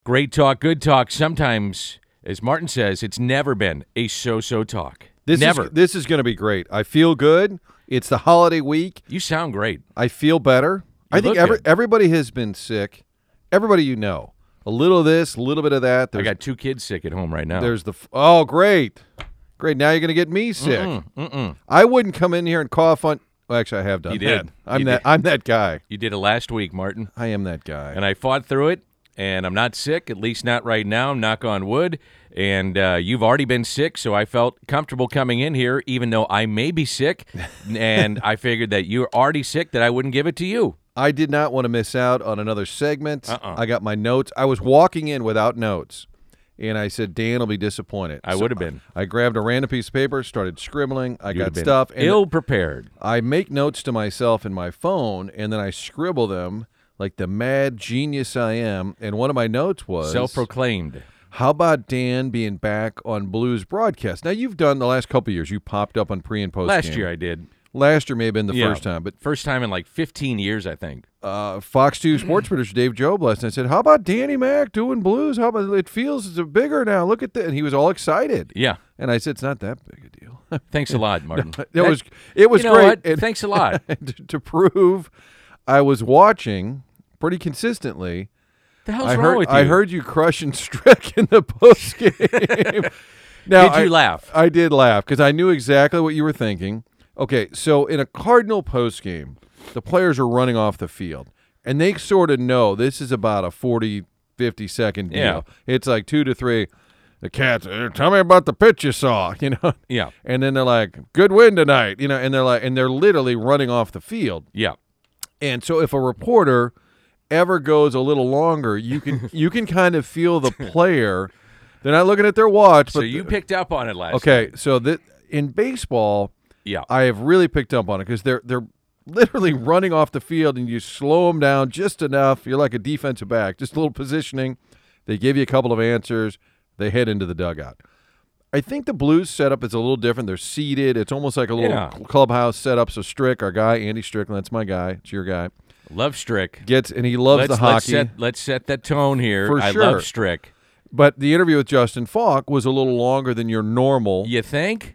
Great talk, good talk. Sometimes, as Martin says, it's never been a so-so talk. Never. This is going to be great. I feel good. It's the holiday week. You sound great. I feel better. I think everybody has been sick. Everybody you know. A little of this, a little bit of that. I got 2 kids sick at home right now. Oh, great. Great. Now you're going to get me sick. I wouldn't come in here and cough on. Well, actually, I have done that. I'm that guy. You did it last week, Martin. I am that guy. And I fought through it, and I'm not sick, at least not right now. Knock on wood. And you've already been sick, so I felt comfortable coming in here, even though I may be sick. And I figured that you're already sick, that I wouldn't give it to you. I did not want to miss out on another segment. I got my notes. I was walking in without notes, and I said, Dan will be disappointed. I would have been. I grabbed a random piece of paper, started scribbling. I got stuff. And ill-prepared. I make notes to myself in my phone, and then I scribble them like the mad genius I am. And one of my notes was self-proclaimed. How about Dan being back on Blues broadcast? Now, you've done the last couple of years. You popped up on pre- and post-game. Last year I did. Last year may have been the first time. But first time in like 15 years, I think. Fox 2 sports producer Dave Job last night said, how about Danny Mac doing Blues? How about it feels it's bigger now. Look at that. And he was all excited. Yeah. And I said, it's not that big a deal. Thanks a lot, Martin. It was great. And thanks a lot. To prove I was watching pretty consistently. The hell's wrong with you? I heard you crushing Strick in the post game. Now, did you laugh? I did laugh because I knew exactly what you were thinking. Okay, so in a Cardinal post game, the players are running off the field, and they sort of know this is about a 40, 50-second deal. Yeah. It's like 2 to 3. The Cats, tell me about the pitch you saw, Yeah. And then they're like, good win tonight, and they're literally running off the field. Yeah. And so if a reporter ever goes a little longer, you can kind of feel the player. They're not looking at their watch. So you picked up on it last night. Okay, so in baseball, I have really picked up on it because they're literally running off the field, and you slow them down just enough. You're like a defensive back, just a little positioning. They give you a couple of answers. They head into the dugout. I think the Blues setup is a little different. They're seated. It's almost like a little clubhouse setup. So Strick, our guy, Andy Strickland, that's my guy. It's your guy. Love Strick. And he loves the hockey. Let's set that tone here. For I sure. love Strick. But the interview with Justin Falk was a little longer than your normal. You think?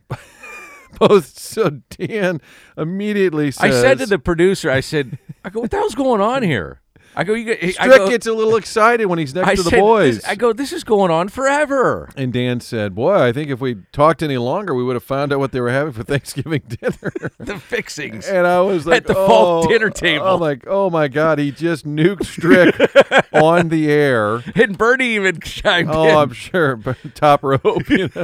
So Dan immediately says, I said to the producer, I go, what the hell's going on here? I go, Strick gets a little excited when he's next to the boys. This is going on forever. And Dan said, boy, I think if we talked any longer, we would have found out what they were having for Thanksgiving dinner. The fixings. And I was like, at the fall dinner table. I'm like, oh my God, he just nuked Strick on the air. And Bernie even chimed in. Oh, I'm sure. Top rope.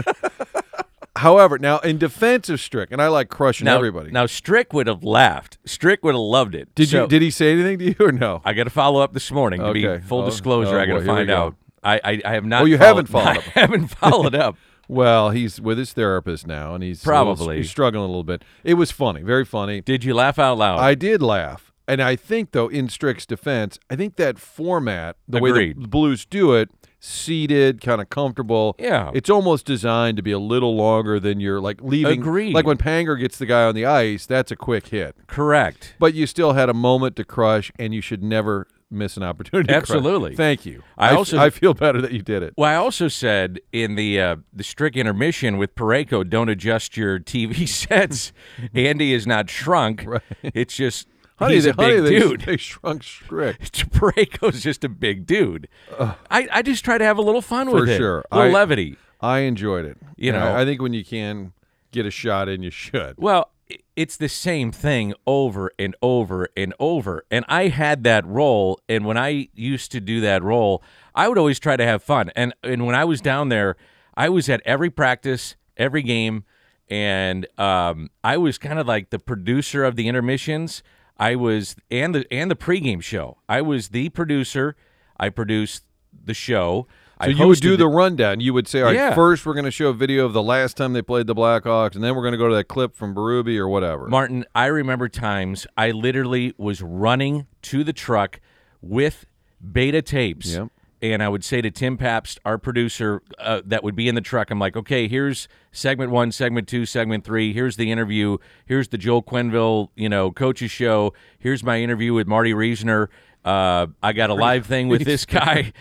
However, now in defense of Strick, and I like crushing everybody. Now Strick would have laughed. Strick would have loved it. Did he say anything to you or no? I got to follow up this morning to be full disclosure. I got to find out. I have not. Oh, you haven't followed up. I haven't followed up. Well, he's with his therapist now, and he's struggling a little bit. It was funny, very funny. Did you laugh out loud? I did laugh, and I think though, in Strick's defense, I think that format, the way the Blues do it. Seated, kind of comfortable. Yeah. It's almost designed to be a little longer than you're like leaving. Agreed. Like when Panger gets the guy on the ice, that's a quick hit. Correct. But you still had a moment to crush, and you should never miss an opportunity to Absolutely. Crush. Thank you. I feel better that you did it. Well, I also said in the Strick intermission with Parayko, don't adjust your TV sets. Andy is not shrunk. Right. It's just... He's a big dude. They shrunk Strick. Parayko's just a big dude. I just try to have a little fun with it. For sure. A little levity. I enjoyed it. I think when you can get a shot in, you should. Well, it's the same thing over and over and over. And I had that role, and when I used to do that role, I would always try to have fun. And when I was down there, I was at every practice, every game, and I was kind of like the producer of the intermissions. I was and the pregame show. I was the producer. I produced the show. So you would do the rundown. You would say, all right, first we're going to show a video of the last time they played the Blackhawks, and then we're going to go to that clip from Berube or whatever. Martin, I remember times I literally was running to the truck with beta tapes. Yep. And I would say to Tim Pabst, our producer, that would be in the truck, I'm like, okay, here's segment 1, segment 2, segment 3. Here's the interview. Here's the Joel Quenneville, coach's show. Here's my interview with Marty Reisner. I got a live thing with this guy,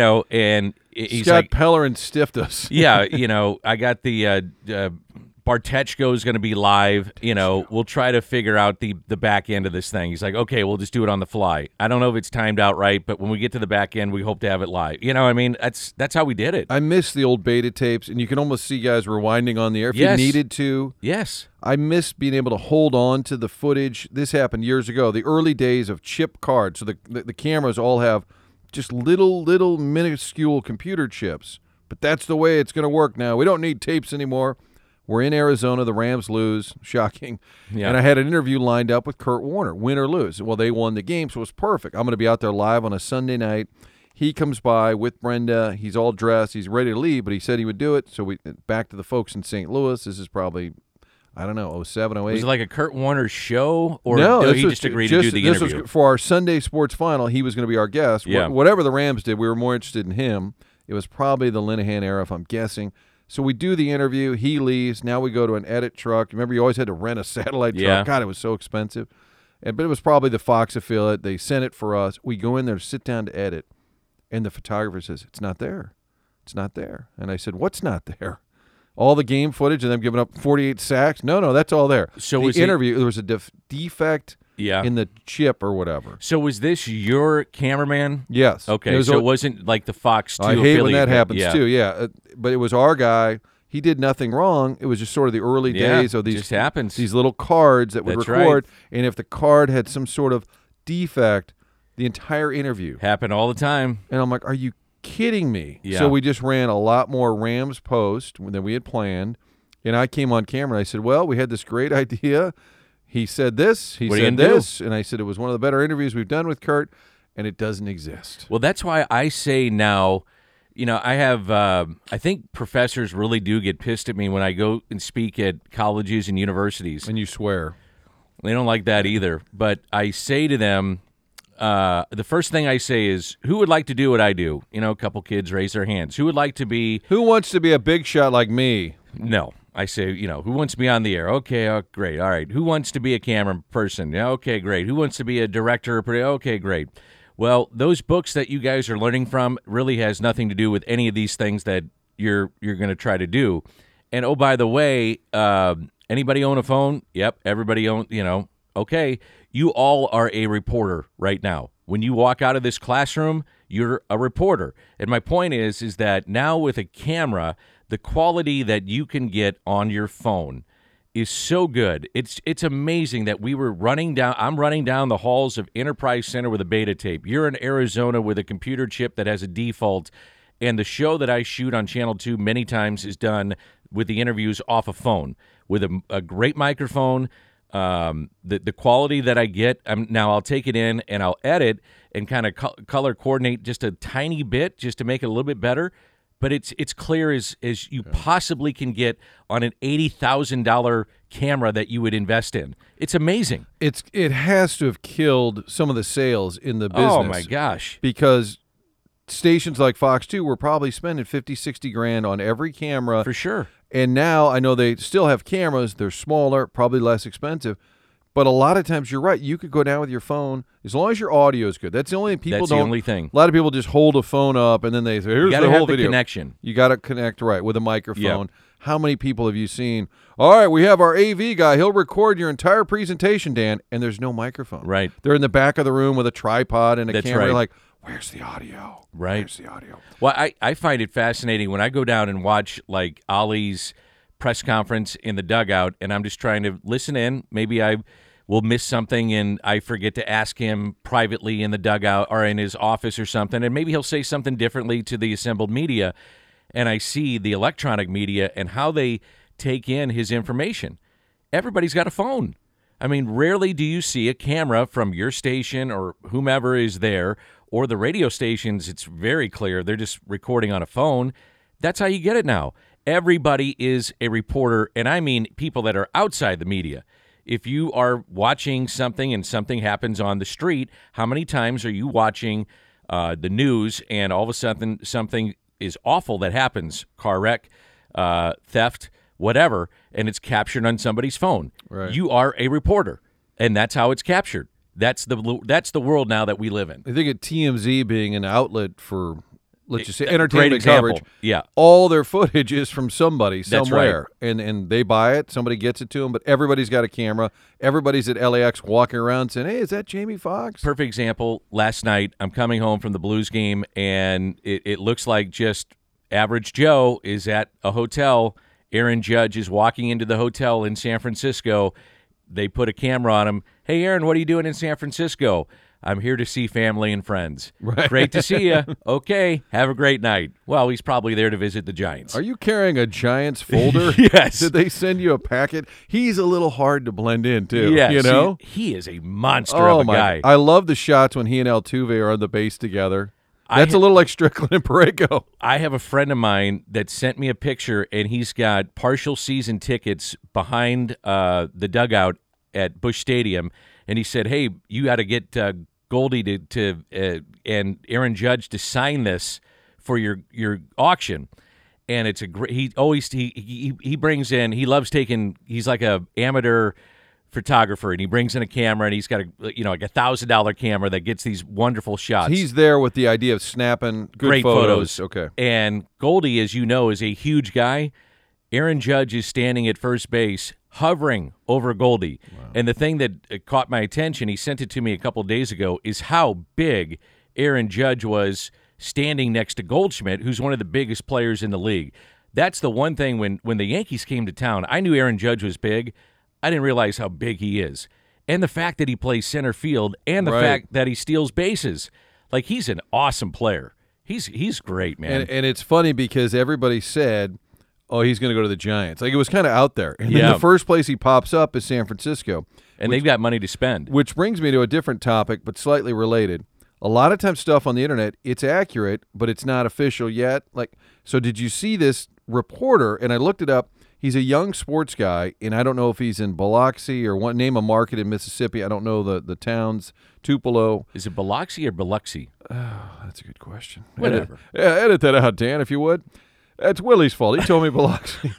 and he's Scott like, Pellerin stiffed us. yeah, I got the Bartechko is going to be live. We'll try to figure out the back end of this thing. He's like, okay, we'll just do it on the fly. I don't know if it's timed out right, but when we get to the back end, we hope to have it live. That's how we did it. I miss the old beta tapes, and you can almost see guys rewinding on the air if you needed to. Yes. I miss being able to hold on to the footage. This happened years ago, the early days of chip cards. So the cameras all have just little minuscule computer chips. But that's the way it's going to work now. We don't need tapes anymore. We're in Arizona. The Rams lose. Shocking. Yeah. And I had an interview lined up with Kurt Warner, win or lose. Well, they won the game, so it was perfect. I'm going to be out there live on a Sunday night. He comes by with Brenda. He's all dressed. He's ready to leave, but he said he would do it. So we back to the folks in St. Louis. This is probably, I don't know, 07, 08. Was it like a Kurt Warner show? Or no, he just agreed to do the interview? This was for our Sunday sports final. He was going to be our guest. Yeah. Whatever the Rams did, we were more interested in him. It was probably the Linehan era, if I'm guessing. So we do the interview. He leaves. Now we go to an edit truck. Remember, you always had to rent a satellite truck. Yeah. God, it was so expensive. But it was probably the Fox affiliate. They sent it for us. We go in there to sit down to edit. And the photographer says, it's not there. It's not there. And I said, what's not there? All the game footage and them giving up 48 sacks? No, that's all there. So the interview, there was a defect in the chip or whatever. So was this your cameraman? Yes. Okay, so it wasn't like the Fox 2 I hate affiliate. when that happens too, yeah. But it was our guy. He did nothing wrong. It was just sort of the early days of these, just happens. These little cards that would record. Right. And if the card had some sort of defect, the entire interview. Happened all the time. And I'm like, are you kidding me? Yeah. So we just ran a lot more Rams post than we had planned. And I came on camera and I said, well, we had this great idea. He said this. He said this. And I said it was one of the better interviews we've done with Kurt, and it doesn't exist. Well, that's why I say now, I have, I think professors really do get pissed at me when I go and speak at colleges and universities. And you swear. They don't like that either. But I say to them, the first thing I say is, who would like to do what I do? A couple kids raise their hands. Who would like to be? Who wants to be a big shot like me? No. I say, who wants to be on the air? Okay, great. All right. Who wants to be a camera person? Yeah, okay, great. Who wants to be a director? Okay, great. Well, those books that you guys are learning from really has nothing to do with any of these things that you're going to try to do. And, oh, by the way, anybody own a phone? Yep, everybody own, okay. You all are a reporter right now. When you walk out of this classroom, you're a reporter. And my point is that now with a camera, the quality that you can get on your phone is so good. It's amazing that I'm running down the halls of Enterprise Center with a beta tape. You're in Arizona with a computer chip that has a default, and the show that I shoot on Channel 2 many times is done with the interviews off a phone with a great microphone. The quality that I get, now I'll take it in and I'll edit and kind of color coordinate just a tiny bit just to make it a little bit better. But it's clear as you possibly can get on an $80,000 camera that you would invest in. It's amazing. It has to have killed some of the sales in the business. Oh, my gosh. Because stations like Fox 2 were probably spending $50,000-$60,000 on every camera. For sure. And now I know they still have cameras. They're smaller, probably less expensive. But a lot of times you're right. You could go down with your phone as long as your audio is good. That's the only people. That's the only thing. A lot of people just hold a phone up and then they say, "Here's the whole video." Connection. You got to connect right with a microphone. Yep. How many people have you seen? All right, we have our AV guy. He'll record your entire presentation, Dan, and there's no microphone. Right. They're in the back of the room with a tripod and a That's camera. Right. Like, where's the audio? Right. Where's the audio? Well, I find it fascinating when I go down and watch like Ollie's press conference in the dugout, and I'm just trying to listen in. Maybe I will miss something and I forget to ask him privately in the dugout or in his office or something, and maybe he'll say something differently to the assembled media, and I see the electronic media and how they take in his information. Everybody's got a phone. I mean, rarely do you see a camera from your station or whomever is there, or the radio stations. It's very clear they're just recording on a phone. That's how you get it now. Everybody is a reporter, and I mean people that are outside the media. If you are watching something and something happens on the street, how many times are you watching the news and all of a sudden something is awful that happens, car wreck, theft, whatever, and it's captured on somebody's phone? Right. You are a reporter, and that's how it's captured. That's the world now that we live in. I think at TMZ being an outlet for, let's just say, entertainment Great coverage. Yeah, all their footage is from somebody somewhere, right. and they buy it. Somebody gets it to them, but everybody's got a camera. Everybody's at LAX walking around saying, "Hey, is that Jamie Foxx?" Perfect example. Last night, I'm coming home from the Blues game, and it looks like just average Joe is at a hotel. Aaron Judge is walking into the hotel in San Francisco. They put a camera on him. Hey, Aaron, what are you doing in San Francisco? I'm here to see family and friends. Right. Great to see you. Okay, have a great night. Well, he's probably there to visit the Giants. Are you carrying a Giants folder? Yes. Did they send you a packet? He's a little hard to blend in, too. Yes, you know? he is a monster of a guy. I love the shots when he and Altuve are on the base together. That's a little like Strickland and Parayko. I have a friend of mine that sent me a picture, and he's got partial season tickets behind the dugout at Busch Stadium, and he said, "Hey, you got to get Goldie and Aaron Judge to sign this for your auction." And it's a great. He brings in. He loves taking. He's like a amateur photographer, and he brings in a camera, and he's got like $1,000 camera that gets these wonderful shots. He's there with the idea of snapping great photos. Okay. And Goldie, as you know, is a huge guy. Aaron Judge is standing at first base, hovering over Goldie. Wow. And the thing that caught my attention, he sent it to me a couple days ago, is how big Aaron Judge was standing next to Goldschmidt, who's one of the biggest players in the league. That's the one thing when the Yankees came to town, I knew Aaron Judge was big. I didn't realize how big he is. And the fact that he plays center field and the fact that he steals bases. Like, he's an awesome player. He's great, man. And it's funny because everybody said, oh, he's going to go to the Giants. Like, it was kind of out there. And then the first place he pops up is San Francisco. And they've got money to spend. Which brings me to a different topic, but slightly related. A lot of times stuff on the internet, it's accurate, but it's not official yet. Like, so did you see this reporter? And I looked it up. He's a young sports guy, and I don't know if he's in Biloxi or name a market in Mississippi. I don't know the towns. Tupelo. Is it Biloxi or Biloxi? Oh, that's a good question. Whatever. Edit that out, Dan, if you would. That's Willie's fault. He told me Biloxi.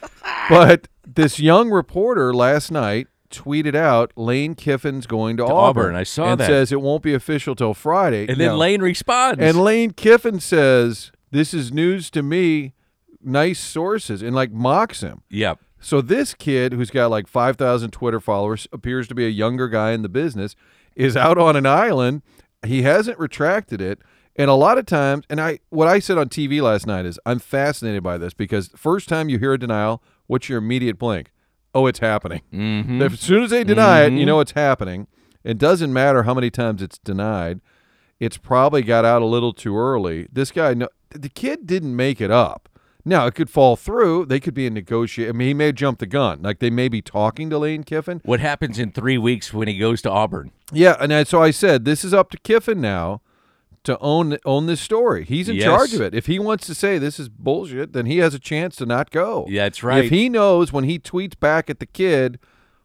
But this young reporter last night tweeted out Lane Kiffin's going to Auburn. I saw and that. And says it won't be official till Friday. And then Lane responds. And Lane Kiffin says, this is news to me. Nice sources, and like mocks him. Yep. So this kid who's got like 5,000 Twitter followers, appears to be a younger guy in the business, is out on an island. He hasn't retracted it. And a lot of times, and what I said on TV last night is I'm fascinated by this because first time you hear a denial, what's your immediate blink? Oh, it's happening. Mm-hmm. As soon as they deny it, you know it's happening. It doesn't matter how many times it's denied. It's probably got out a little too early. This guy, the kid didn't make it up. Now, it could fall through. They could be in negotiation. I mean, he may jump the gun. Like, they may be talking to Lane Kiffin. What happens in 3 weeks when he goes to Auburn? Yeah, and so I said, this is up to Kiffin now to own this story. He's in charge of it. If he wants to say this is bullshit, then he has a chance to not go. Yeah, that's right. If he knows when he tweets back at the kid,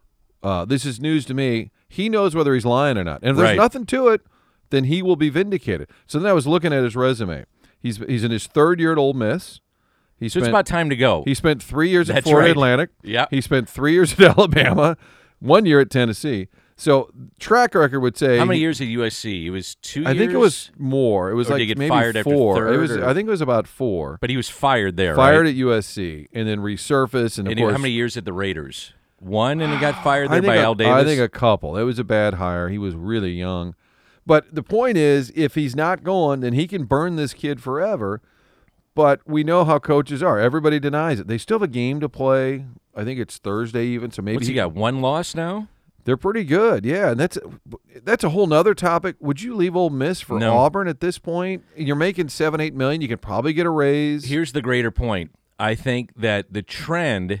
this is news to me, he knows whether he's lying or not. And if there's nothing to it, then he will be vindicated. So then I was looking at his resume. He's in his third year at Ole Miss. So it's about time to go. He spent 3 years at Florida Atlantic. Yeah. He spent 3 years at Alabama, 1 year at Tennessee. So track record would say how many years at USC? It was 2 years. I think it was more. It was or like did he get maybe fired 4. After third, it was. I think it was about 4. But he was fired there. Fired at USC and then resurfaced. And of course, how many years at the Raiders? 1, and he got fired there by Al Davis. I think a couple. It was a bad hire. He was really young. But the point is, if he's not going, then he can burn this kid forever. But we know how coaches are. Everybody denies it. They still have a game to play. I think it's Thursday even. So maybe what's he got? 1 loss now? They're pretty good, yeah. And that's a whole nother topic. Would you leave Ole Miss for Auburn at this point? You're making $7-8 million. You could probably get a raise. Here's the greater point. I think that the trend,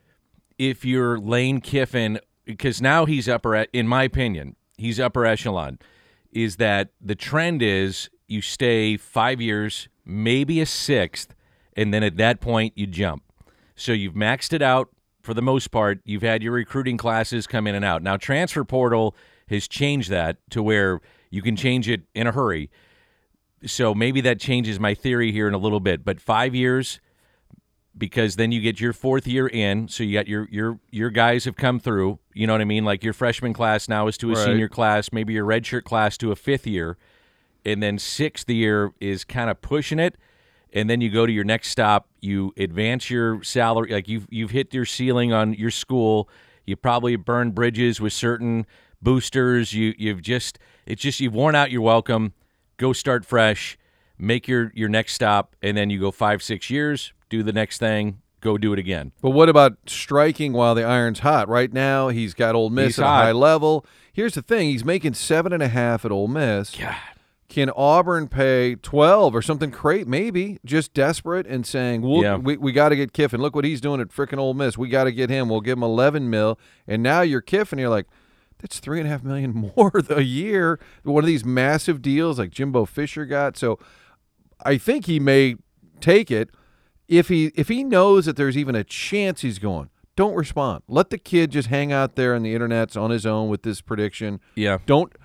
if you're Lane Kiffin, because now he's in my opinion, he's upper echelon, is that the trend is you stay 5 years, maybe a 6th, and then at that point you jump. So you've maxed it out for the most part. You've had your recruiting classes come in and out. Now, transfer portal has changed that to where you can change it in a hurry. So maybe that changes my theory here in a little bit. But 5 years, because then you get your fourth year in, so you got your guys have come through. You know what I mean? Like your freshman class now is to a senior class, maybe your redshirt class to a fifth year, and then sixth year is kind of pushing it. And then you go to your next stop, you advance your salary, like you've hit your ceiling on your school. You probably burned bridges with certain boosters. You've worn out your welcome. Go start fresh, make your next stop, and then you go 5-6 years, do the next thing, go do it again. But what about striking while the iron's hot? Right now, he's got Ole Miss at a high level. Here's the thing: he's making 7.5 at Ole Miss. God. Can Auburn pay 12 or something crazy? Maybe just desperate and saying, we got to get Kiffin. Look what he's doing at frickin' Ole Miss. We got to get him. We'll give him $11 million. And now you're Kiffin. You're like, that's $3.5 million more a year. One of these massive deals like Jimbo Fisher got. So I think he may take it if he knows that there's even a chance he's going. Don't respond. Let the kid just hang out there on the internets on his own with this prediction. Yeah.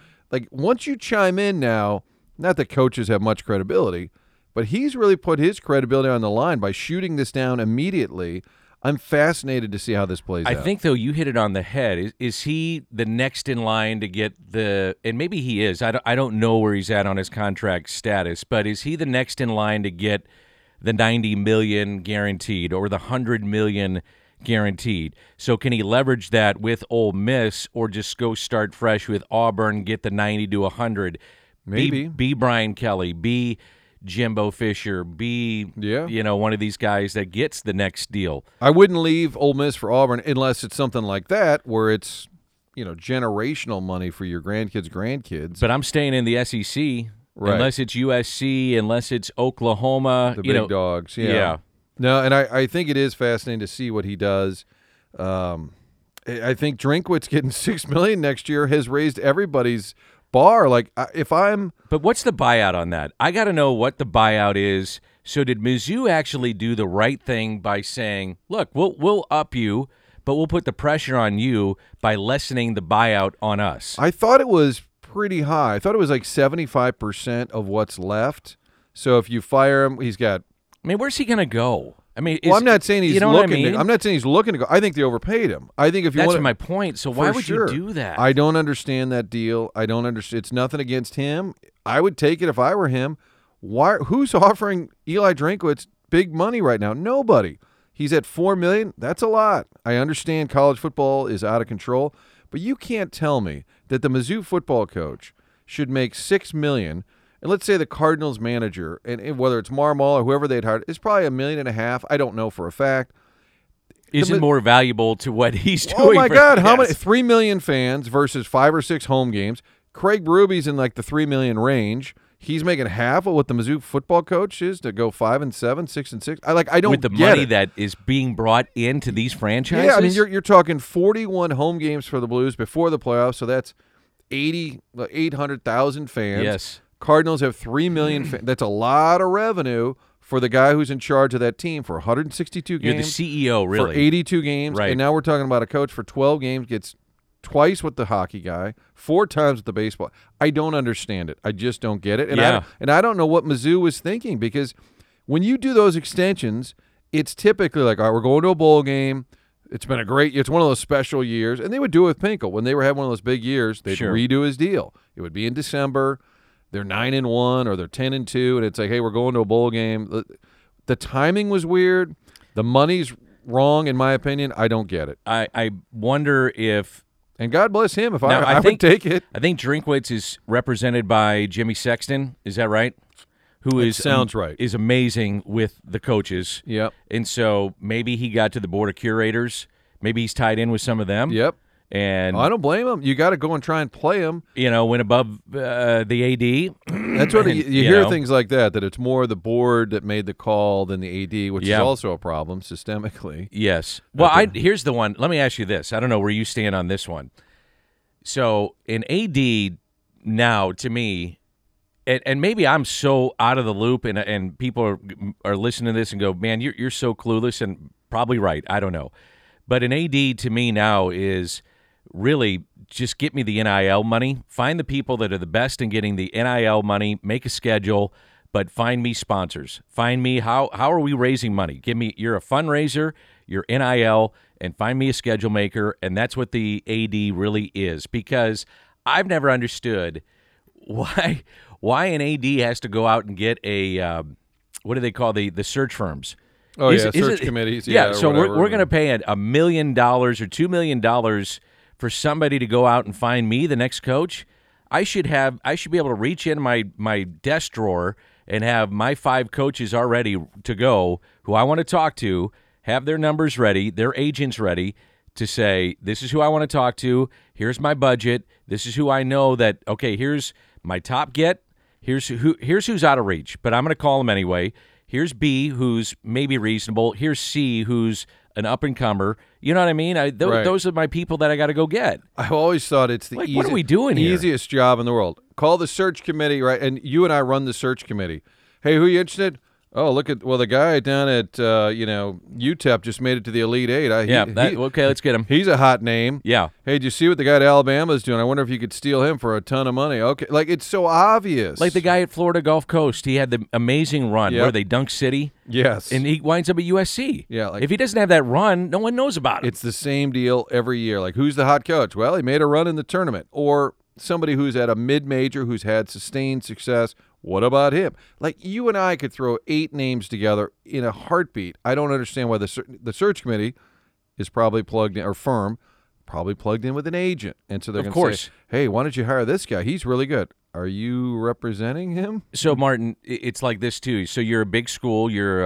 Once you chime in now. Not that coaches have much credibility, but he's really put his credibility on the line by shooting this down immediately. I'm fascinated to see how this plays out. I think, though, you hit it on the head. Is he the next in line to get and maybe he is. I don't know where he's at on his contract status, but is he the next in line to get the $90 million guaranteed or the $100 million guaranteed? So can he leverage that with Ole Miss or just go start fresh with Auburn, get the 90 to 100? Maybe. Be Brian Kelly, be Jimbo Fisher, be one of these guys that gets the next deal. I wouldn't leave Ole Miss for Auburn unless it's something like that where it's generational money for your grandkids. But I'm staying in the SEC unless it's USC, unless it's Oklahoma. The big dogs, yeah. No, and I think it is fascinating to see what he does. I think Drinkwitz getting $6 million next year has raised everybody's bar. But what's the buyout on that? I got to know what the buyout is. So did Mizzou actually do the right thing by saying, look, we'll up you, but we'll put the pressure on you by lessening the buyout on us? I thought it was pretty high. I thought it was like 75% of what's left. So if you fire him, he's got. I mean, where's he going to go? I mean, I'm not saying he's looking. I'm not saying he's looking to go. I think they overpaid him. I think if you that's my point. So why would you do that? I don't understand that deal. I don't understand. It's nothing against him. I would take it if I were him. Why? Who's offering Eli Drinkwitz big money right now? Nobody. He's at $4 million. That's a lot. I understand college football is out of control, but you can't tell me that the Mizzou football coach should make $6 million. And let's say the Cardinals manager, and whether it's Marmol or whoever they'd hired, is probably $1.5 million. I don't know for a fact. Isn't more valuable to what he's doing. Oh my God! How many? 3 million fans versus 5 or 6 home games. Craig Berube's in like the 3 million range. He's making half of what the Mizzou football coach is to go 5-7, 6-6. I don't with the get money it. that is being brought into these franchises. Yeah, I mean you're talking 41 home games for the Blues before the playoffs, so that's 800,000 fans. Yes. Cardinals have 3 million fans. That's a lot of revenue for the guy who's in charge of that team for 162 games. You're the CEO, really. For 82 games. Right. And now we're talking about a coach for 12 games, gets twice with the hockey guy, 4 times with the baseball. I don't understand it. I just don't get it. And I don't know what Mizzou was thinking, because when you do those extensions, it's typically like, all right, we're going to a bowl game. It's been it's one of those special years. And they would do it with Pinkel. When they were having one of those big years, they'd redo his deal. It would be in December. They're 9-1 or they're 10-2, and it's like, hey, we're going to a bowl game. The timing was weird. The money's wrong, in my opinion. I don't get it. I wonder if, and God bless him. If I would take it. I think Drinkwitz is represented by Jimmy Sexton. Is that right? Sounds right. Is amazing with the coaches. Yep. And so maybe he got to the board of curators. Maybe he's tied in with some of them. Yep. And I don't blame him. You got to go and try and play him. Went above the AD. That's what you hear things like that it's more the board that made the call than the AD, which is also a problem systemically. Yes. Well, here's the one. Let me ask you this. I don't know where you stand on this one. So an AD now, to me, and maybe I'm so out of the loop, and people are listening to this and go, man, you're so clueless, and probably right. I don't know. But an AD to me now is really just get me the NIL money. Find the people that are the best in getting the NIL money, make a schedule, but find me sponsors. Find me how are we raising money? You're a fundraiser, you're NIL, and find me a schedule maker, and that's what the AD really is. Because I've never understood why an AD has to go out and get a what do they call the search firms? Oh, search committees. Yeah, so we're going to pay $1 million or $2 million for somebody to go out and find me the next coach. I should be able to reach in my desk drawer and have my 5 coaches already to go who I want to talk to, have their numbers ready, their agents ready to say, this is who I want to talk to, here's my budget, this is who I know that, okay, here's my top get, here's who's out of reach, but I'm going to call them anyway. Here's B, who's maybe reasonable. Here's C, who's an up-and-comer. You know what I mean? Those are my people that I got to go get. I've always thought it's the what are we doing here? Easiest job in the world. Call the search committee, right? And you and I run the search committee. Hey, who are you interested? Oh, the guy down at UTEP just made it to the Elite Eight. Okay, let's get him. He's a hot name. Yeah. Hey, did you see what the guy at Alabama is doing? I wonder if you could steal him for a ton of money. Okay, like it's so obvious. Like the guy at Florida Gulf Coast, he had the amazing run where they Dunk City. Yes. And he winds up at USC. Yeah. If he doesn't have that run, no one knows about him. It's the same deal every year. Like, who's the hot coach? Well, he made a run in the tournament. Or somebody who's at a mid-major who's had sustained success. What about him? Like, you and I could throw 8 names together in a heartbeat. I don't understand why the search committee is probably plugged in, or firm, probably plugged in with an agent. And so they're going to say, hey, why don't you hire this guy? He's really good. Are you representing him? So, Martin, it's like this, too. So you're a big school. You're,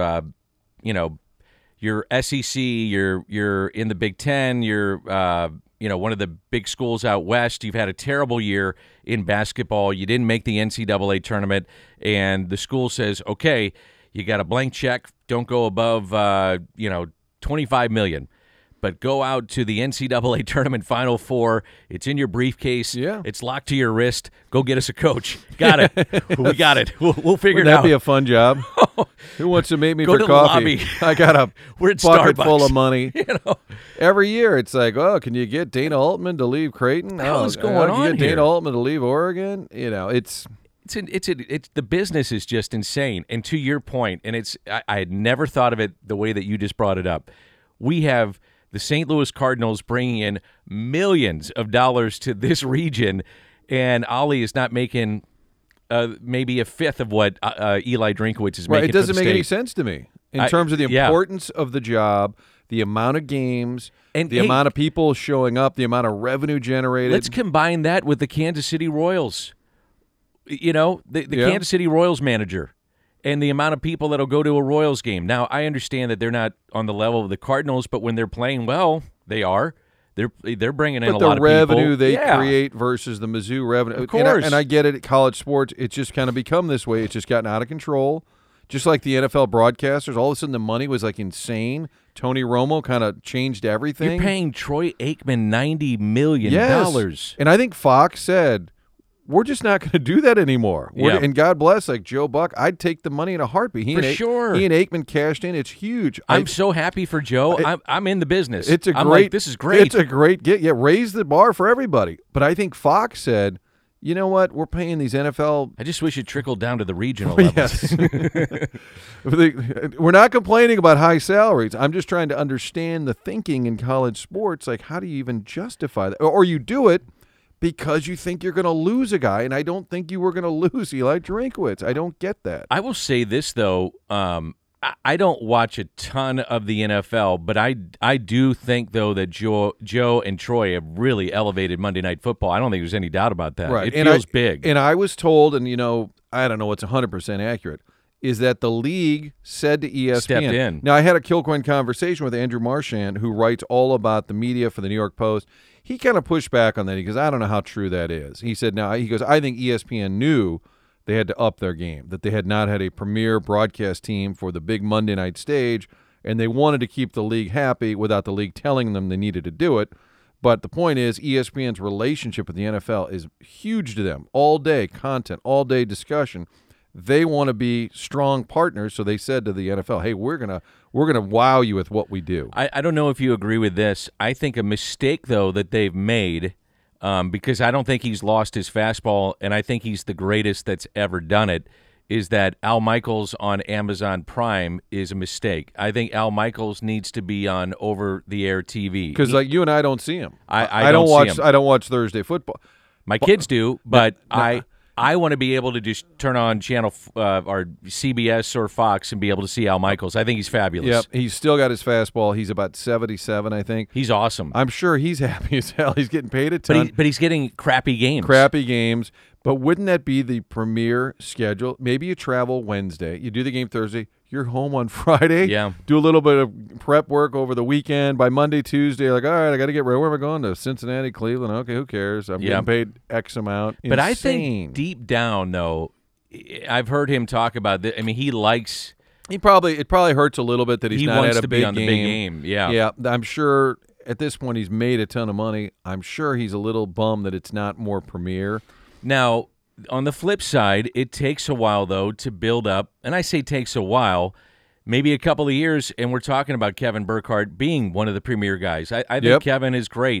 you're SEC. You're in the Big Ten. You're one of the big schools out west. You've had a terrible year in basketball. You didn't make the NCAA tournament, and the school says, okay, you got a blank check. Don't go above, $25 million. But go out to the NCAA tournament Final Four. It's in your briefcase. Yeah. It's locked to your wrist. Go get us a coach. Got it. We got it. We'll figure it out. Wouldn't that be a fun job? Who wants to meet me Go for to coffee? The lobby. I got a We're at bucket Starbucks. full of money. Every year it's like, oh, can you get Dana Altman to leave Creighton? What the hell is going on here? Can you get here? Dana Altman to leave Oregon? It's the business is just insane. And to your point, and I had never thought of it the way that you just brought it up. We have the St. Louis Cardinals bringing in millions of dollars to this region, and Ollie is not making maybe a fifth of what Eli Drinkwitz is making. Right, it doesn't for the make state. any sense to me in terms of the importance of the job, the amount of games, and the amount of people showing up, the amount of revenue generated. Let's combine that with the Kansas City Royals. The Kansas City Royals manager. And the amount of people that'll go to a Royals game. Now, I understand that they're not on the level of the Cardinals, but when they're playing well, they are. They're bringing in a lot of people. But the revenue they create versus the Mizzou revenue. Of course. And I get it at college sports. It's just kind of become this way. It's just gotten out of control. Just like the NFL broadcasters, all of a sudden the money was like insane. Tony Romo kind of changed everything. You're paying Troy Aikman $90 million. Yes. And I think Fox said, we're just not going to do that anymore. And God bless, like Joe Buck, I'd take the money in a heartbeat. Sure. He and Aikman cashed in. It's huge. I'm so happy for Joe. I'm in the business. It's this is great. It's a great get. Yeah, raise the bar for everybody. But I think Fox said, you know what? We're paying these NFL. I just wish it trickled down to the regional levels. We're not complaining about high salaries. I'm just trying to understand the thinking in college sports. Like, how do you even justify that? Or you do it because you think you're going to lose a guy, and I don't think you were going to lose Eli Drinkwitz. I don't get that. I will say this, though. I don't watch a ton of the NFL, but I do think, though, that Joe and Troy have really elevated Monday Night Football. I don't think there's any doubt about that. Right. It feels big. And I was told, and, I don't know what's 100% accurate, is that the league said to ESPN. Stepped in. Now, I had a Kilcoyne conversation with Andrew Marchand, who writes all about the media for the New York Post. He kind of pushed back on that. He goes, I don't know how true that is. He said, I think ESPN knew they had to up their game, that they had not had a premier broadcast team for the big Monday night stage, and they wanted to keep the league happy without the league telling them they needed to do it. But the point is, ESPN's relationship with the NFL is huge to them. All day content, all day discussion. They want to be strong partners, so they said to the NFL, hey, we're gonna wow you with what we do. I don't know if you agree with this. I think a mistake, though, that they've made, because I don't think he's lost his fastball, and I think he's the greatest that's ever done it, is that Al Michaels on Amazon Prime is a mistake. I think Al Michaels needs to be on over-the-air TV. Because like you and I don't see him. I don't watch. see him. I don't watch Thursday football. My kids do, but I want to be able to just turn on channel or CBS or Fox and be able to see Al Michaels. I think he's fabulous. Yep, he's still got his fastball. He's about 77, I think. He's awesome. I'm sure he's happy as hell. He's getting paid a ton. But he's getting crappy games. But wouldn't that be the premier schedule? Maybe you travel Wednesday. You do the game Thursday. You're home on Friday. Yeah. Do a little bit of prep work over the weekend. By Monday, Tuesday, like, all right, I got to get ready. Where am I going? To Cincinnati, Cleveland. Okay, who cares? I'm getting paid X amount. But I think deep down, though, I've heard him talk about this. I mean, he likes. It probably hurts a little bit that he's not wants at to a be big on game. the big game. Yeah. Yeah. I'm sure at this point he's made a ton of money. I'm sure he's a little bummed that it's not more premier. Now, on the flip side, it takes a while, though, to build up. And I say takes a while, maybe a couple of years, and we're talking about Kevin Burkhardt being one of the premier guys. I think Kevin is great.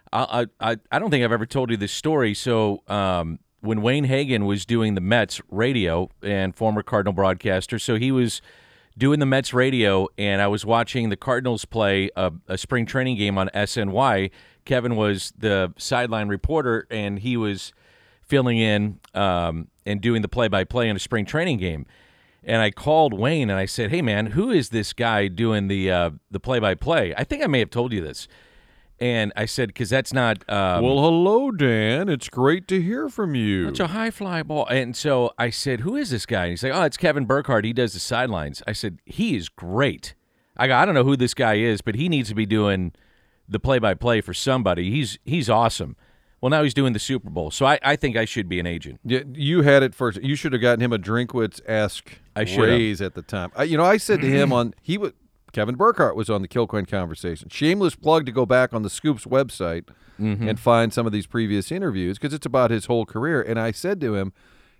I don't think I've ever told you this story. So when Wayne Hagan was doing the Mets radio and former Cardinal broadcaster, so he was doing the Mets radio, and I was watching the Cardinals play a spring training game on SNY. Kevin was the sideline reporter, and he was filling in and doing the play-by-play in a spring training game. And I called Wayne and I said, "Hey man, who is this guy doing the play-by-play?" I think I may have told you this. And I said, because that's not. Well, hello, Dan. It's great to hear from you. It's a high fly ball. And so I said, "Who is this guy?" And he's like, "Oh, it's Kevin Burkhardt. He does the sidelines." I said, "He is great." I don't know who this guy is, but he needs to be doing the play-by-play for somebody. He's awesome. Well, now he's doing the Super Bowl, so I think I should be an agent. Yeah, you had it first. You should have gotten him a Drinkwitz-esque raise at the time. I said to him Kevin Burkhardt was on the Kilcoyne Conversation. Shameless plug to go back on the Scoops website and find some of these previous interviews because it's about his whole career. And I said to him,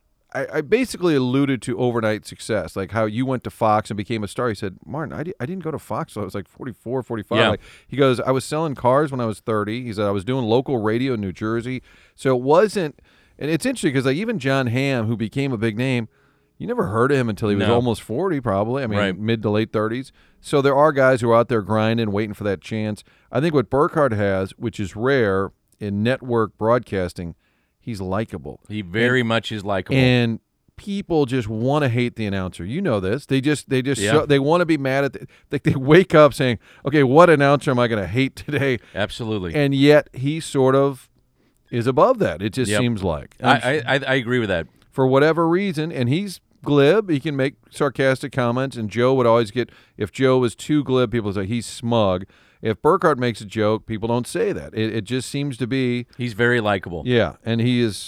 I basically alluded to overnight success, like how you went to Fox and became a star. He said, "Martin, I didn't go to Fox until I was like 44, 45. Yeah. He goes, "I was selling cars when I was 30. He said, "I was doing local radio in New Jersey." So it wasn't – and it's interesting because like even John Hamm, who became a big name, you never heard of him until he was almost 40 probably. I mean, mid to late 30s. So there are guys who are out there grinding, waiting for that chance. I think what Burkhardt has, which is rare in network broadcasting – he's likable. He very much is likable. And people just want to hate the announcer. You know this. They want to be mad at they wake up saying, "Okay, what announcer am I going to hate today?" Absolutely. And yet he sort of is above that. It just seems like. I agree with that. For whatever reason, and he's glib. He can make sarcastic comments, and Joe would always get – if Joe was too glib, people would say he's smug. If Burkhardt makes a joke, people don't say that. It just seems to be – he's very likable. Yeah, and he is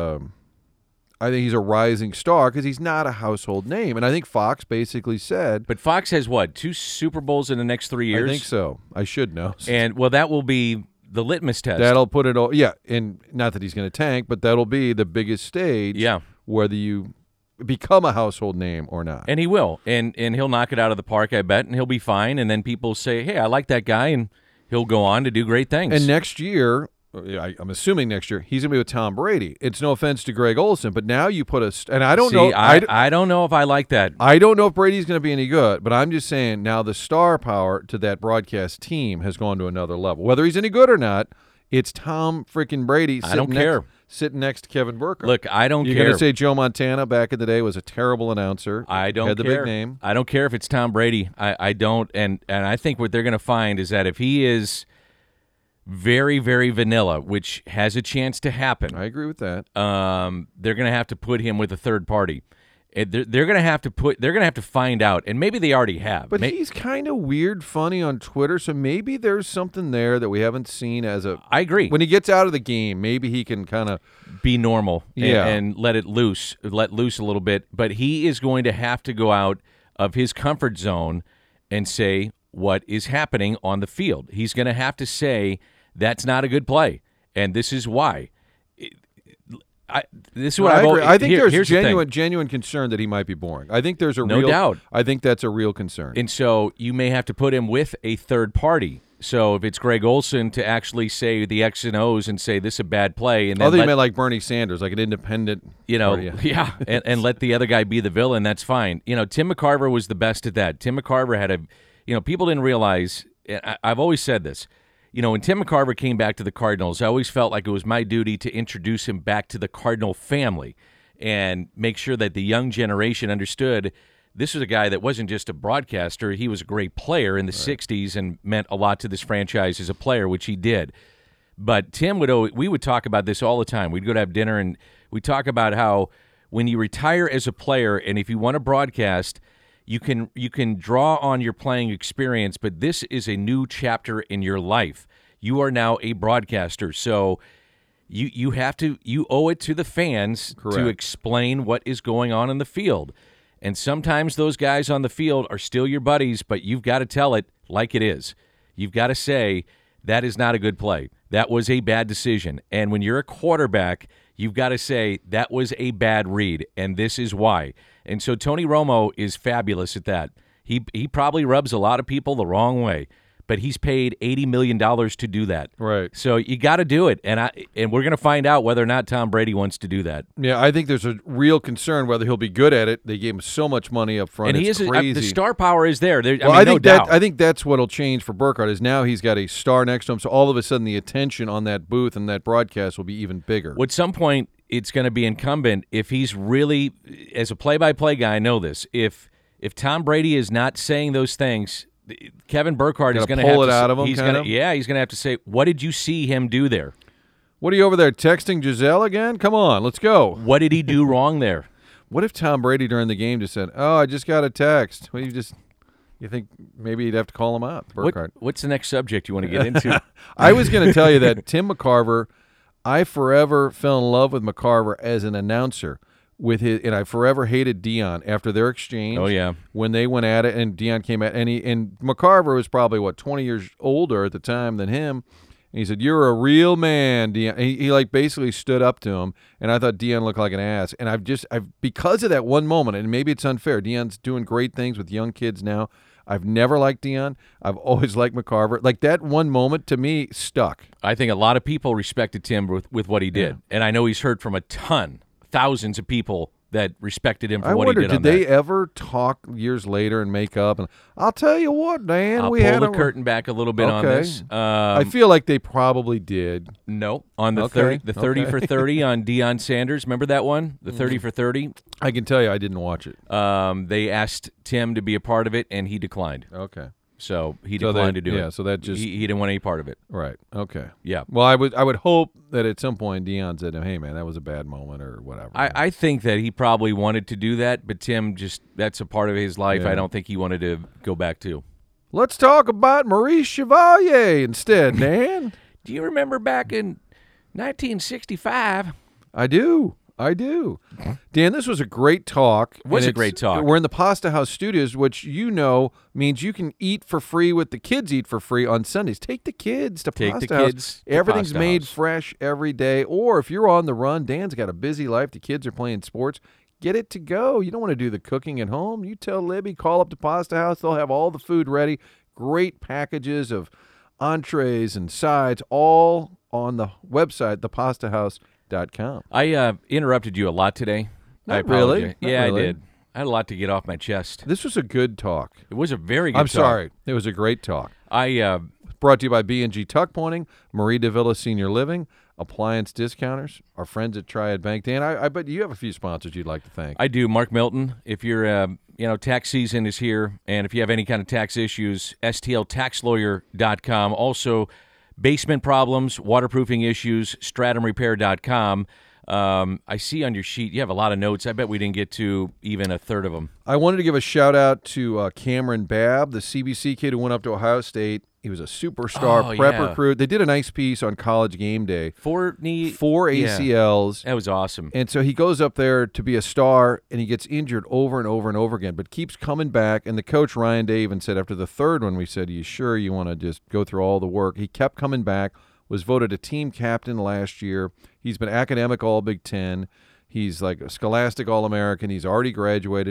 I think he's a rising star because he's not a household name. And I think Fox basically said – But Fox has what, 2 Super Bowls in the next 3 years? I think so. I should know. And, well, that will be the litmus test. That'll put it all – yeah, and not that he's going to tank, but that'll be the biggest stage whether you – become a household name or not. And he will. And he'll knock it out of the park, I bet, and he'll be fine. And then people say, "Hey, I like that guy," and he'll go on to do great things. And next year, I'm assuming next year, he's going to be with Tom Brady. It's no offense to Greg Olsen, but now you put a – and I don't know – I don't know if I like that. I don't know if Brady's going to be any good, but I'm just saying now the star power to that broadcast team has gone to another level. Whether he's any good or not, it's Tom freaking Brady sitting next to Kevin Burkhardt. Look, I don't care. You're going to say Joe Montana back in the day was a terrible announcer. I don't care. Had the big name. I don't care if it's Tom Brady. I don't. And I think what they're going to find is that if he is very, very vanilla, which has a chance to happen. I agree with that. They're going to have to put him with a third party. They're going to have to find out, and maybe they already have. But he's kind of weird, funny on Twitter, so maybe there's something there that we haven't seen as a. I agree. When he gets out of the game, maybe he can kind of be normal, and let loose a little bit. But he is going to have to go out of his comfort zone and say what is happening on the field. He's going to have to say that's not a good play, and this is why. I agree. I think there's genuine concern that he might be boring. I think there's no doubt. I think that's a real concern. And so you may have to put him with a third party So if it's Greg Olson to actually say the X and O's and say this is a bad play, and then you meant like Bernie Sanders, like an independent, yeah, and let the other guy be the villain, that's fine. Tim McCarver was the best at that. Tim McCarver had people didn't realize. I've always said this. When Tim McCarver came back to the Cardinals, I always felt like it was my duty to introduce him back to the Cardinal family and make sure that the young generation understood. This was a guy that wasn't just a broadcaster. He was a great player in the 60s and meant a lot to this franchise as a player, which he did. But Tim we would talk about this all the time. We'd go to have dinner, and we'd talk about how when you retire as a player, and if you want to broadcast, you can draw on your playing experience, but this is a new chapter in your life. You are now a broadcaster, so you owe it to the fans to explain what is going on in the field. And sometimes those guys on the field are still your buddies, but you've got to tell it like it is. You've got to say, that is not a good play. That was a bad decision. And when you're a quarterback, you've got to say, that was a bad read, and this is why. And so Tony Romo is fabulous at that. He probably rubs a lot of people the wrong way, but he's paid $80 million to do that. Right. So you got to do it, and we're going to find out whether or not Tom Brady wants to do that. Yeah, I think there's a real concern whether he'll be good at it. They gave him so much money up front. And it's crazy. The star power is there. I think that's what'll change for Burkhardt is now he's got a star next to him, so all of a sudden the attention on that booth and that broadcast will be even bigger. At some point, it's going to be incumbent if he's really, as a play-by-play guy, I know this. If Tom Brady is not saying those things, Kevin Burkhardt is going to pull it out of him. He's going to have to say, "What did you see him do there? What are you over there texting Giselle again? Come on, let's go. What did he do wrong there?" What if Tom Brady during the game just said, "Oh, I just got a text"? Well, you think maybe you'd have to call him out, Burkhardt? What's the next subject you want to get into? I was going to tell you that Tim McCarver, I forever fell in love with McCarver as an announcer. And I forever hated Deion after their exchange. Oh yeah, when they went at it, and Deion came at, and McCarver was probably 20 years older at the time than him. And he said, "You're a real man, Deion." He like basically stood up to him, and I thought Deion looked like an ass. And I've because of that one moment, and maybe it's unfair. Deion's doing great things with young kids now. I've never liked Deion. I've always liked McCarver. Like that one moment to me stuck. I think a lot of people respected Tim with what he did, and I know he's heard from thousands of people that respected him for what he did. Did they ever talk years later and make up? And I'll tell you what, Dan, I'll pull the curtain back a little bit on this. I feel like they probably did. No, on the 30 for 30 on Deion Sanders. Remember that one? The 30 for 30. I can tell you, I didn't watch it. They asked Tim to be a part of it, and he declined. Okay. So he declined to do it. Yeah, so that just... He didn't want any part of it. Right, okay. Yeah. Well, I would hope that at some point Deion said, "Hey, man, that was a bad moment," or whatever. I think that he probably wanted to do that, but Tim that's a part of his life I don't think he wanted to go back to. Let's talk about Maurice Chevalier instead, Dan. Do you remember back in 1965? I do. Dan, this was a great talk. It was a great talk. We're in the Pasta House Studios, which means you can eat for free with the kids eat for free on Sundays. Take the kids to Pasta House. Everything's made fresh every day. Or if you're on the run, Dan's got a busy life, the kids are playing sports, get it to go. You don't want to do the cooking at home. You tell Libby, call up to Pasta House. They'll have all the food ready. Great packages of entrees and sides, all on the website, thepastahouse.com. I interrupted you a lot today. Not really. Yeah, I did. I had a lot to get off my chest. This was a good talk. It was a very good talk. I'm sorry. It was a great talk. Brought to you by B&G Tuck Pointing, Marie de Villa Senior Living, Appliance Discounters, our friends at Triad Bank. Dan, I bet you have a few sponsors you'd like to thank. I do. Mark Milton. If you're, tax season is here, and if you have any kind of tax issues, stltaxlawyer.com. Also, basement problems, waterproofing issues, stratumrepair.com. I see on your sheet you have a lot of notes. I bet we didn't get to even a third of them. I wanted to give a shout-out to Cameron Babb, the CBC kid who went up to Ohio State. He was a superstar prep recruit. They did a nice piece on College Game Day. 4 ACLs. That was awesome. And so he goes up there to be a star, and he gets injured over and over and over again, but keeps coming back. And the coach, Ryan Day, even said after the third one, we said, "Are you sure you want to just go through all the work?" He kept coming back, was voted a team captain last year. He's been academic All Big Ten. He's like a Scholastic All-American. He's already graduated.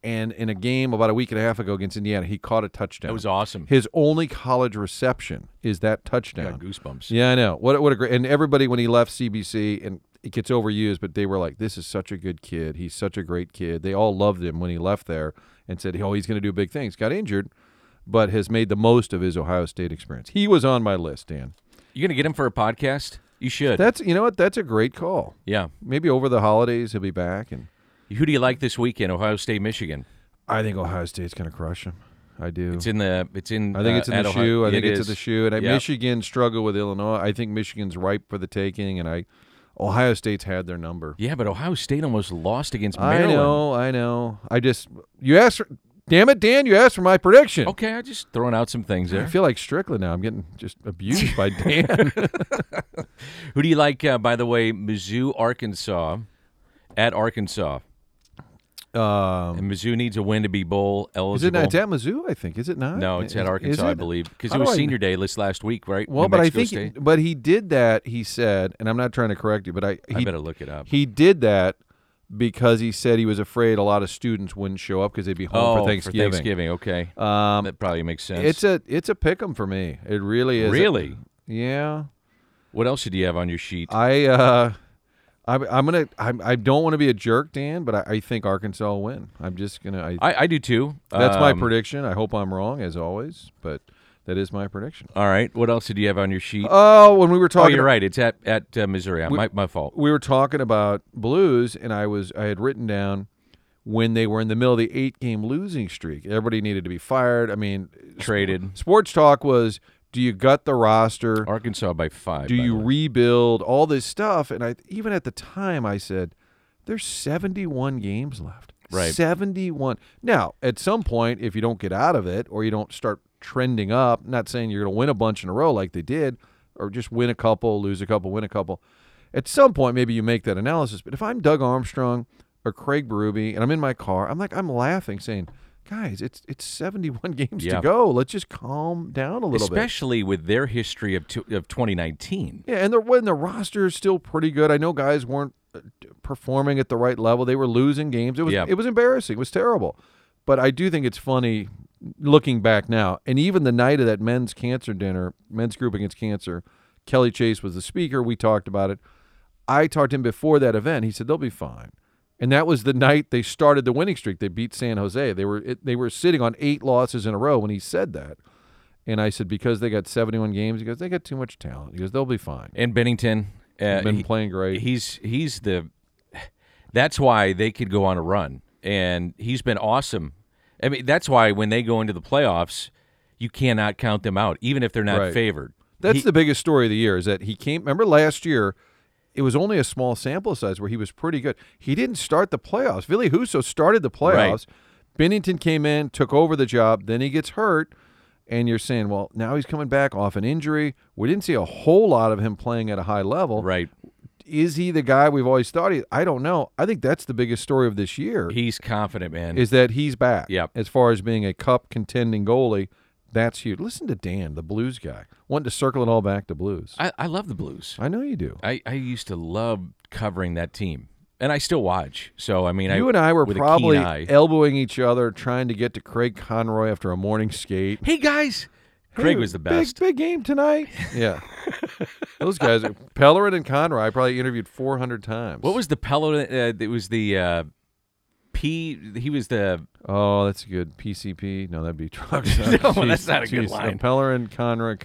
And in a game about a week and a half ago against Indiana, he caught a touchdown. That was awesome. His only college reception is that touchdown. Got goosebumps. Yeah, I know. What a great. And everybody, when he left CBC, and it gets overused, but they were like, this is such a good kid. He's such a great kid. They all loved him when he left there and said, oh, he's going to do big things. Got injured, but has made the most of his Ohio State experience. He was on my list, Dan. You going to get him for a podcast? You should. You know what? That's a great call. Yeah. Maybe over the holidays he'll be back. And who do you like this weekend? Ohio State, Michigan. I think Ohio State's going to crush him. I do. It's in. I think it's in the shoe. I think it's in the shoe. And Yep. Michigan struggled with Illinois. I think Michigan's ripe for the taking, and Ohio State's had their number. Yeah, but Ohio State almost lost against Maryland. I know. You asked for, damn it, Dan, you asked for my prediction. Okay, I'm just throwing out some things there. I feel like Strickland now. I'm getting just abused by Dan. Who do you like, by the way, Mizzou, Arkansas, at Arkansas? And Mizzou needs a win to be bowl eligible. It's at Mizzou, I think. Is it not? No, it's at Arkansas, I believe. Because it was Senior Day last week, right? Well, but I think but he did that, he said, and I'm not trying to correct you, but I better look it up. He did that because he said he was afraid a lot of students wouldn't show up because they'd be home for Thanksgiving. For Thanksgiving, okay. That probably makes sense. It's a pick 'em for me. It really is. Really? Yeah. What else did you have on your sheet? I don't want to be a jerk, Dan, but I think Arkansas will win. I'm just gonna. I do too. That's my prediction. I hope I'm wrong, as always, but that is my prediction. All right. What else did you have on your sheet? Oh, when we were talking. Oh, you're right. It's at Missouri. My fault. We were talking about Blues, and I had written down when they were in the middle of the 8-game losing streak. Everybody needed to be fired. I mean, traded. Sports talk was, do you gut the roster? Arkansas by 5. Do you rebuild? All this stuff. And even at the time, I said, there's 71 games left. Right. 71. Now, at some point, if you don't get out of it or you don't start trending up, not saying you're going to win a bunch in a row like they did, or just win a couple, lose a couple, win a couple. At some point, maybe you make that analysis. But if I'm Doug Armstrong or Craig Berube and I'm in my car, I'm laughing saying, guys, it's 71 games to go. Let's just calm down a little bit. Especially with their history of 2019. Yeah, and when the roster is still pretty good. I know guys weren't performing at the right level. They were losing games. It was embarrassing. It was terrible. But I do think it's funny looking back now. And even the night of that men's cancer dinner, Men's Group Against Cancer, Kelly Chase was the speaker. We talked about it. I talked to him before that event. He said, they'll be fine. And that was the night they started the winning streak. They beat San Jose. They were sitting on 8 losses in a row when he said that. And I said, because they got 71 games, he goes, they got too much talent. He goes, they'll be fine. And Bennington. Been playing great. That's why they could go on a run. And he's been awesome. I mean, that's why when they go into the playoffs, you cannot count them out, even if they're not favored. That's the biggest story of the year is that he came – remember last year – it was only a small sample size where he was pretty good. He didn't start the playoffs. Ville Husso started the playoffs. Right. Bennington came in, took over the job. Then he gets hurt, and you're saying, well, now he's coming back off an injury. We didn't see a whole lot of him playing at a high level. Right. Is he the guy we've always thought he is? I don't know. I think that's the biggest story of this year. He's confident, man. Is that he's back. Yep. As far as being a cup contending goalie. That's huge. Listen to Dan, the Blues guy, wanting to circle it all back to Blues. I love the Blues. I know you do. I used to love covering that team, and I still watch. So, I mean, you and I were probably elbowing each other trying to get to Craig Conroy after a morning skate. Hey, guys. Craig was the best. Big game tonight. Yeah. Those guys, Pellerin and Conroy, I probably interviewed 400 times. What was the Pellerin? It was the he was the... Oh, that's good. PCP? No, that'd be trucks. No, that's not a good line. Pellerin, Conroy.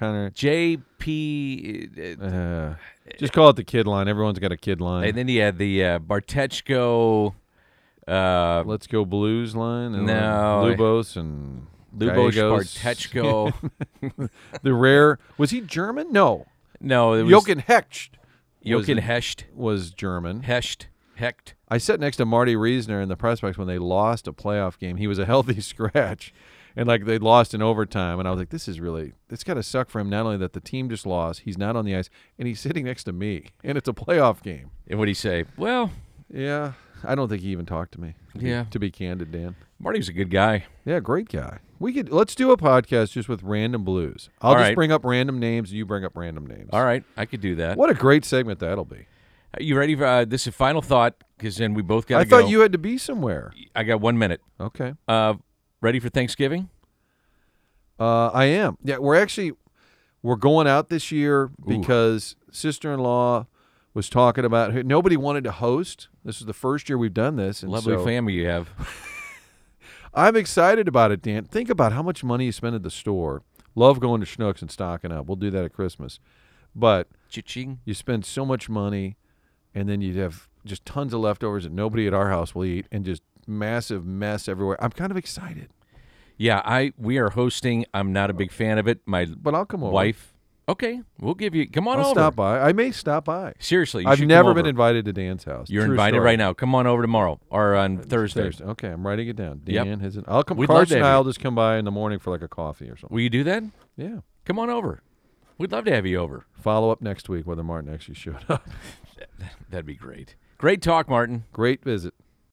JP... just call it the kid line. Everyone's got a kid line. And then you had the Bartechko... Let's Go Blues line. And Lubos and... Lubos, Bartechko. The rare... Was he German? No. No, it was... Jochen Hecht. Jochen Hecht. Was German. Hecht. I sat next to Marty Reisner in the press box when they lost a playoff game. He was a healthy scratch, and they lost in overtime. And I was like, it's got to suck for him. Not only that the team just lost, he's not on the ice, and he's sitting next to me, and it's a playoff game. And what did he say? Well, yeah, I don't think he even talked to me. To be candid, Dan. Marty's a good guy. Yeah, great guy. Let's do a podcast just with random Blues. I'll just bring up random names, and you bring up random names. All right, I could do that. What a great segment that'll be. You ready for this? Is a final thought, because then we both got to I go. thought you had to be somewhere. I got 1 minute. Okay. Ready for Thanksgiving? I am. Yeah, we're going out this year because sister-in-law was talking about nobody wanted to host. This is the first year we've done this. And Lovely family you have. I'm excited about it, Dan. Think about how much money you spend at the store. Love going to Schnucks and stocking up. We'll do that at Christmas. But Cha-ching. you spend so much money, and then you have just tons of leftovers that nobody at our house will eat, and just massive mess everywhere. I'm kind of excited. Yeah, we are hosting. I'm not a big fan of it. But I'll come over. Wife. Okay, we'll give you. Come on I'll over. stop by. I may stop by. Seriously, I've never been invited to Dan's house. You're True invited story. right now. Come on over tomorrow or on Thursday. Okay, I'm writing it down. Dan Yep. I'll come. We'd love Carson to and have I'll you. just come by in the morning for like a coffee or something. Will you do that? Yeah. Come on over. We'd love to have you over. Follow up next week whether Martin actually showed up. That'd be great. Great talk, Martin. Great visit.